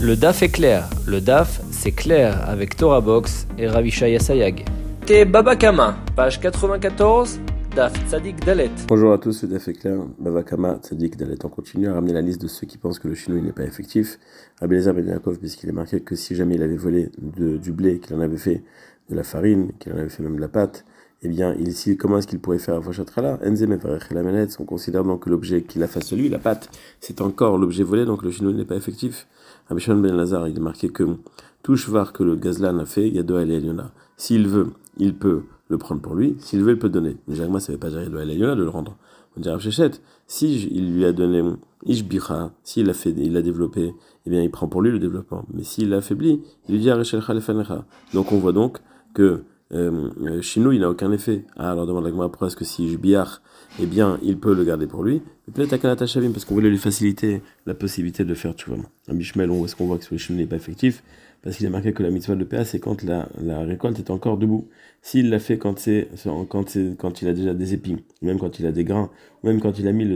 Le DAF est clair. Le DAF, c'est clair avec Torah Box et Ravishaya Sayag. T'es Baba Kama, page 94, DAF Tzadik Dalet. Bonjour à tous, le DAF est clair. Baba Kama, Tzadik Dalet. On continue à ramener la liste de ceux qui pensent que le chinois n'est pas effectif. Rabbi Eliezer ben Yaakov, puisqu'il est marqué que si jamais il avait volé du blé, qu'il en avait fait de la farine, qu'il en avait fait même de la pâte, eh bien, comment est-ce qu'il pourrait faire Avoshatrala? On considère donc que l'objet qu'il a face à lui, la pâte, c'est encore l'objet volé, donc le chinois n'est pas effectif. Rabbi Shimon ben Lazar, il est marqué que tout shvar que le gazlan a fait, Yado El Eliona. S'il veut, il peut le prendre pour lui. S'il veut, il peut donner. Mais Jagma, ça ne veut pas dire Yado El Eliona de le rendre. On dirait Chéchet, si il lui a donné Ishbicha, s'il a fait, il a développé, eh bien, il prend pour lui le développement. Mais s'il l'a affaibli, il lui dit Areshelcha Lefanecha. Donc on voit donc que Chinou, il n'a aucun effet. Alors demande la Gemara pourquoi est-ce que si Ishbiach, eh bien, il peut le garder pour lui. Et peut-être à Kanata Shavim, parce qu'on voulait lui faciliter la possibilité de le faire, tu vois. Un Bishmel, où est-ce qu'on voit que le Chinou n'est pas effectif? Parce qu'il a marqué que la mitzvah de PA, c'est quand la récolte est encore debout. S'il l'a fait quand il a déjà des épis, même quand il a des grains, même quand il a mis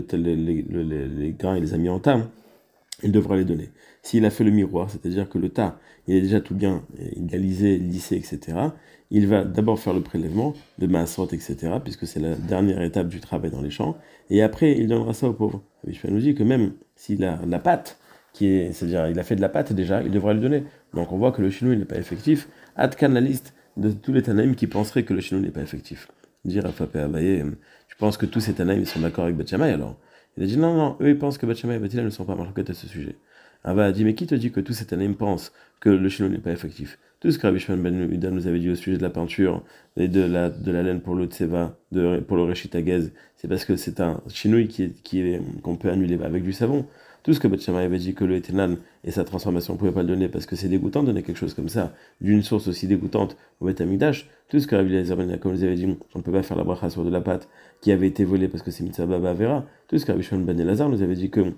les grains, il les a mis en tas, il devra les donner. S'il a fait le miroir, c'est-à-dire que le tas, il est déjà tout bien égalisé, lissé, etc., il va d'abord faire le prélèvement de maasrot, etc., puisque c'est la dernière étape du travail dans les champs, et après, il donnera ça aux pauvres. Je nous dit que même s'il a la pâte, c'est-à-dire il a fait de la pâte déjà, il devra le donner. Donc on voit que le chinois n'est pas effectif. Adkan la liste de tous les Tanaïm qui penseraient que le chinois n'est pas effectif. Dire à Fapé Abaye, tu penses que tous ces Tanaïm sont d'accord avec Beth Shammai alors? Il a dit non, eux ils pensent que Beth Shammai et Beth Hillel ne sont pas marqués à ce sujet. Abba a dit mais qui te dit que tous ces Tanaïm pensent que le chinois n'est pas effectif? Tout ce que Rabbi Shimon ben Yehuda nous avait dit au sujet de la peinture et de la laine pour le tseva, pour le réchitagez, c'est parce que c'est un chinois qu'on peut annuler avec du savon. Tout ce que Beth Shammai avait dit que le Etenan et sa transformation ne pouvaient pas le donner parce que c'est dégoûtant de donner quelque chose comme ça, d'une source aussi dégoûtante au Beth Amikdash. Tout ce que Rabbi Eliezer ben Yaakov nous avait dit, on ne peut pas faire la bracha sur de la pâte qui avait été volée parce que c'est mitzvah baba avera. Tout ce que Rabbi Shimon ben Elazar nous avait dit que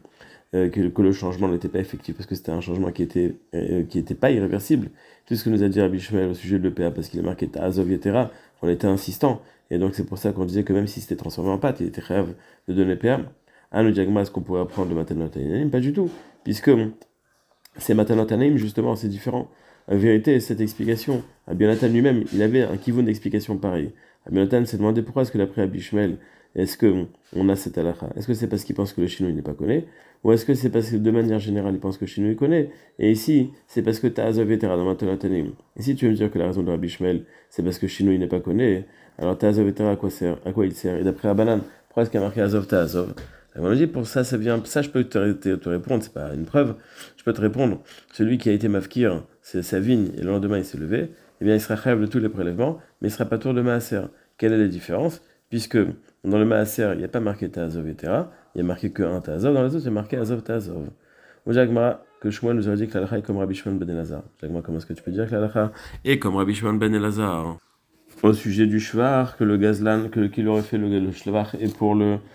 le changement n'était pas effectif parce que c'était un changement qui était pas irréversible. Tout ce que nous a dit Rabbi Shmuel au sujet de l'EPA parce qu'il est marqué Ta'azov Yetera, on était insistant. Et donc c'est pour ça qu'on disait que même si c'était transformé en pâte, il était rêve de donner PA. Le diagma, est-ce qu'on pourrait apprendre le Matanot Anaïm? Pas du tout, puisque c'est Matanot Anaïm, justement, c'est différent. En vérité, cette explication, Rabbi Yonatan lui-même, il avait un kivun d'explication pareil. Rabbi Yonatan s'est demandé pourquoi est-ce que d'après Rabbi Shmuel, est-ce qu'on a cette halakha? Est-ce que c'est parce qu'il pense que le chinois il n'est pas connu? Ou est-ce que c'est parce que de manière générale il pense que le chinois il connaît? Et ici, c'est parce que tu as Azavetera dans Matanot Anaïm. Et si tu veux me dire que la raison de Rabbi Shmuel, c'est parce que le chinois il n'est pas connu, alors tu as Azavetera à quoi il sert? Et d'après Abanan, pourquoi est-ce qu'il y a marqué Azov ta Azov? On dit pour ça, ça je peux te répondre, c'est pas une preuve, je peux te répondre, celui qui a été mafkir, c'est sa vigne, et le lendemain il s'est levé, eh bien il sera chèvre de tous les prélèvements, mais il sera pas tour de maaser. Quelle est la différence? Puisque dans le maaser, il n'y a pas marqué ta'azov et tera, il y a marqué que un ta'azov, dans les autres il y a marqué azov ta'azov. Au Jagmara, que Shmuel nous aurait dit que l'alakha est comme Rabbi Shimon ben Elazar. Jagmara, comment est-ce que tu peux dire que l'alakha est comme Rabbi Shimon ben Elazar au sujet du shvar, que le gazlan, qu'il aurait fait le shvar et pour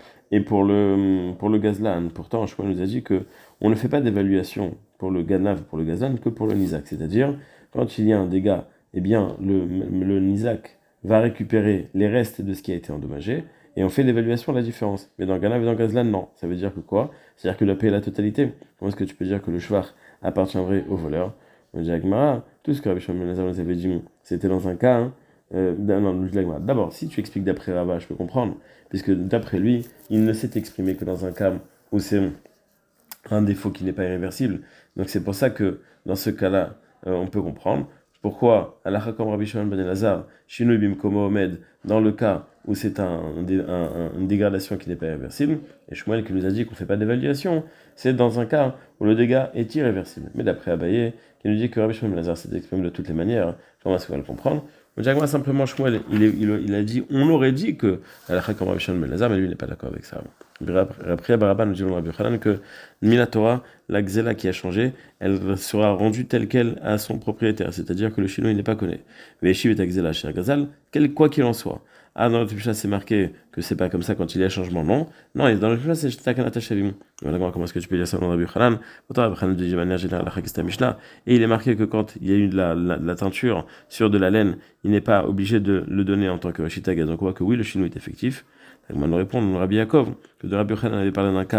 le gazlan. Pourtant, Shmuel nous a dit que on ne fait pas d'évaluation pour le ganav, pour le gazlan, que pour le nizak. C'est-à-dire, quand il y a un dégât, eh bien, le nizak va récupérer les restes de ce qui a été endommagé, et on fait l'évaluation de la différence. Mais dans le ganav et dans le gazlan, non. Ça veut dire que quoi? C'est-à-dire que tu dois payer la totalité. Comment est-ce que tu peux dire que le shvar appartiendrait au voleur? On dit Agmara, tout ce que Rabbi Shimon ben Elazar nous avait dit, c'était dans un cas, d'abord, si tu expliques d'après Rava, je peux comprendre, puisque d'après lui, il ne s'est exprimé que dans un cas où c'est un défaut qui n'est pas irréversible. Donc c'est pour ça que dans ce cas-là, on peut comprendre pourquoi Allah comme Rabbi Shimon ben Elazar, Shinui bimkomo omed, dans le cas où c'est une dégradation qui n'est pas irréversible, et Shmuel qui nous a dit qu'on ne fait pas d'évaluation, c'est dans un cas où le dégât est irréversible. Mais d'après Abaye, qui nous dit que Rabbi Shimon ben Elazar s'est exprimé de toutes les manières, comment est-ce qu'on va le comprendre? Moi, simplement, Shmuel, il a dit, on aurait dit que Alakha comme Rabbi Shimon ben Elazar, mais lui, il n'est pas d'accord avec ça. Après, Barabba nous dit Rabbi Yochanan que Minatora, la Xela qui a changé, elle sera rendue telle qu'elle à son propriétaire, c'est-à-dire que le chinois, il n'est pas connu. Mais Shiv est Xela chez Gazal, quoi qu'il en soit. Dans le Tupcha, c'est marqué que c'est pas comme ça quand il y a changement, non. Non, et dans le Tupcha, c'est Takanata Shavim. Voilà, comment est-ce que tu peux dire ça dans Rabbi Yochanan? Pourtant, Rabbi Yochanan dit de manière générale, la Mishnah, et il est marqué que quand il y a eu de la teinture sur de la laine, il n'est pas obligé de le donner en tant que Rishitagaz. Donc on voit que oui, le chinois est effectif. Donc maintenant répondre Rabbi Yaakov, que de Rabbi Yochanan avait parlé d'un cas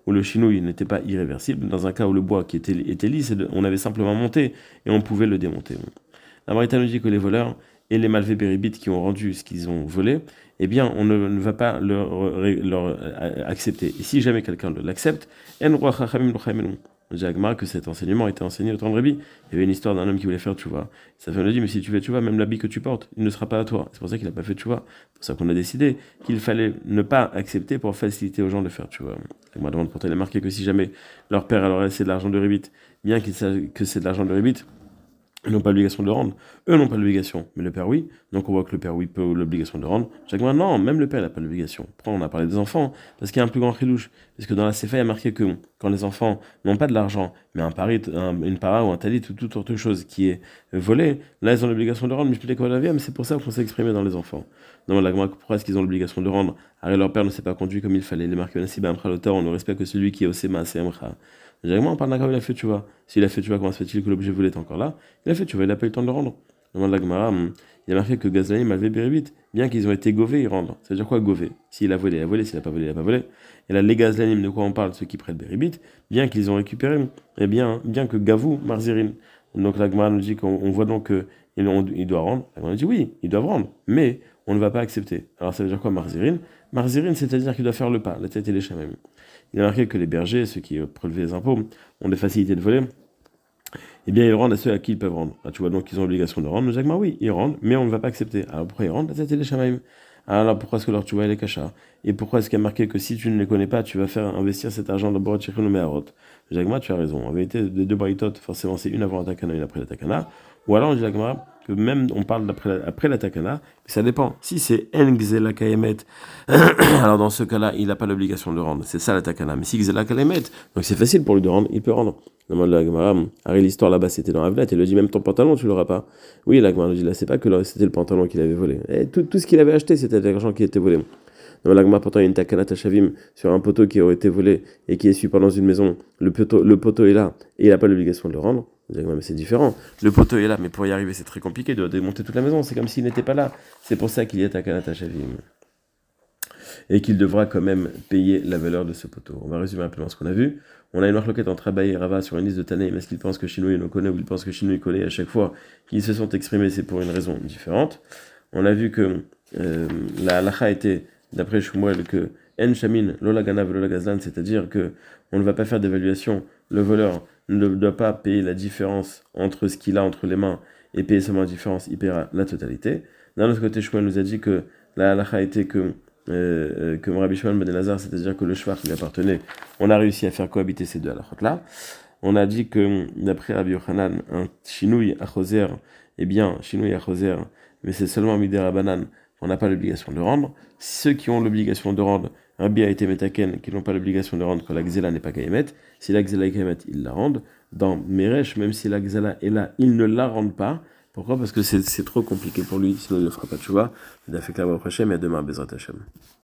où le chinouille n'était pas irréversible, dans un cas où le bois qui était lisse, on avait simplement monté et on pouvait le démonter. La Braïta nous dit que les voleurs et les malvés béribites qui ont rendu ce qu'ils ont volé, eh bien, on ne va pas leur accepter. Et si jamais quelqu'un l'accepte, en roi chachamim l'chaymelon. On dit à Agmara que cet enseignement a été enseigné au temps de Rabbi. Il y avait une histoire d'un homme qui voulait faire tchouva. Sa femme lui dit, mais si tu fais tchouva, même l'habit que tu portes, il ne sera pas à toi. C'est pour ça qu'il n'a pas fait tchouva. C'est pour ça qu'on a décidé qu'il fallait ne pas accepter pour faciliter aux gens de faire tchouva. Agmara demande pourtant, il a marqué que si jamais leur père leur a laissé de l'argent de rébit, bien qu'il sache que c'est de l'argent de rébit, ils n'ont pas l'obligation de le rendre. Eux n'ont pas l'obligation, mais le père oui. Donc on voit que le père oui peut l'obligation de le rendre. Chaque mois, non, même le père n'a pas l'obligation. Pourquoi on a parlé des enfants? Parce qu'il y a un plus grand chilouche. Parce que dans la CFA, il y a marqué que quand les enfants n'ont pas de l'argent, mais une para ou un talit ou toute autre chose qui est volée, là ils ont l'obligation de le rendre. Mais c'est pour ça qu'on s'est exprimé dans les enfants. Non, pourquoi est-ce qu'ils ont l'obligation de le rendre? Leur père ne s'est pas conduit comme il fallait. Les marqués on ne respecte que celui qui est au Sema, Semcha. Généralement, on parle d'un cas où il a fait tchouva. S'il a fait tchouva, comment se fait-il que l'objet volé est encore là? Il a fait tchouva, il n'a pas eu le temps de le rendre. Demande la Gemara, il a marqué que Gazlanim malvé bérébit, bien qu'ils ont été govés, ils rendent. Ça veut dire quoi gover? S'il a volé, il a volé, s'il n'a pas volé, il n'a pas volé. Et là, les Gazlanim, de quoi on parle? Ceux qui prêtent bérébit, bien qu'ils ont récupéré, et bien que Gavou, Marzirin. Donc la Gemara nous dit qu'on voit donc qu'il doit rendre. La Gemara nous dit oui, ils doivent rendre, mais on ne va pas accepter. Alors ça veut dire quoi Marzirin? Marzirin, c'est-à-dire qu'il doit faire le pas, la tête et les chamem. Il a marqué que les bergers, ceux qui prélevaient les impôts, ont des facilités de voler. Eh bien, ils rendent à ceux à qui ils peuvent rendre. Ah, tu vois, donc ils ont l'obligation de rendre. Nous disons, oui, ils rendent, mais on ne va pas accepter. Alors pourquoi ils rendent? La tête et les chamaïm. Alors pourquoi est-ce que leur tu vois les cachats? Et pourquoi est-ce qu'il y a marqué que si tu ne les connais pas, tu vas faire investir cet argent dans Borot Shechon ou Meharot? Jacques, tu as raison. En vérité, les deux braïtot, forcément, c'est une avant la takana, une après la takana. Ou alors, on dit que même on parle après la takana, mais ça dépend. Si c'est En Gzela Kayemet, alors dans ce cas-là, il n'a pas l'obligation de rendre. C'est ça la takana. Mais si Gzela Kayemet, donc c'est facile pour lui de rendre, il peut rendre. Demande la Gemara, l'histoire là-bas c'était dans Avlat, il lui dit même ton pantalon tu l'auras pas. Oui, la Gemara nous dit là c'est pas que c'était le pantalon qu'il avait volé. Et tout ce qu'il avait acheté c'était de l'argent qui était volé. Dans la Gemara pourtant il y a une takana tachavim sur un poteau qui aurait été volé et qui est su pendant une maison. Le poteau est là et il n'a pas l'obligation de le rendre. Mais c'est différent. Le poteau est là, mais pour y arriver c'est très compliqué, il doit démonter toute la maison. C'est comme s'il n'était pas là. C'est pour ça qu'il y a takana tachavim. Et qu'il devra quand même payer la valeur de ce poteau. On va résumer rapidement ce qu'on a vu. On a une marloquette entre Abaye et Rava sur une liste de Tanaïm. Est-ce qu'ils pensent que Shinouï le connaît ou ils pensent que Shinouï connaît? À chaque fois qu'ils se sont exprimés, c'est pour une raison différente. On a vu que la halacha était, d'après Shmuel, que En Shamin, Lola Ganav, Lola Gazlan, c'est-à-dire que on ne va pas faire d'évaluation. Le voleur ne doit pas payer la différence entre ce qu'il a entre les mains et payer seulement la différence, il paiera la totalité. D'un autre côté, Shmuel nous a dit que la halacha était que Rabbi Shimon ben Elazar, c'est-à-dire que le shvach lui appartenait, on a réussi à faire cohabiter ces deux halachot-là. On a dit que, d'après Rabbi Yochanan, un chinouille à choser, eh bien, chinouille à choser, mais c'est seulement midera Rabanan, on n'a pas l'obligation de rendre. Ceux qui ont l'obligation de rendre, Rabbi a été metaken, qui n'ont pas l'obligation de rendre quand la gzela n'est pas kayemet. Si la gzela est kayemet, ils la rendent. Dans Meresh, même si la gzela est là, ils ne la rendent pas. Pourquoi? Parce que c'est trop compliqué pour lui, sinon il ne le fera pas de chouva. Il a fait clairement au prochain, mais à demain, Bezrat Hashem.